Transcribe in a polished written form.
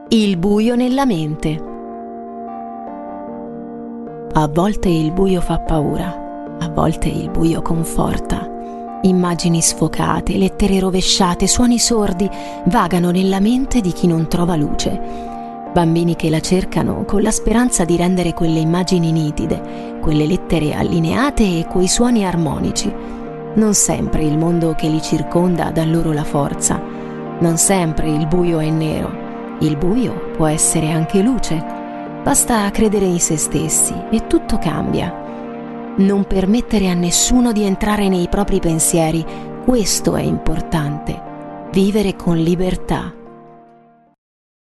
Il buio nella mente. A volte il buio fa paura, a volte il buio conforta. Immagini sfocate, lettere rovesciate, suoni sordi vagano nella mente di chi non trova luce. Bambini che la cercano con la speranza di rendere quelle immagini nitide, quelle lettere allineate e quei suoni armonici. Non sempre il mondo che li circonda dà loro la forza. Non sempre il buio è nero. Il buio può essere anche luce. Basta credere in se stessi e tutto cambia. Non permettere a nessuno di entrare nei propri pensieri, questo è importante. Vivere con libertà.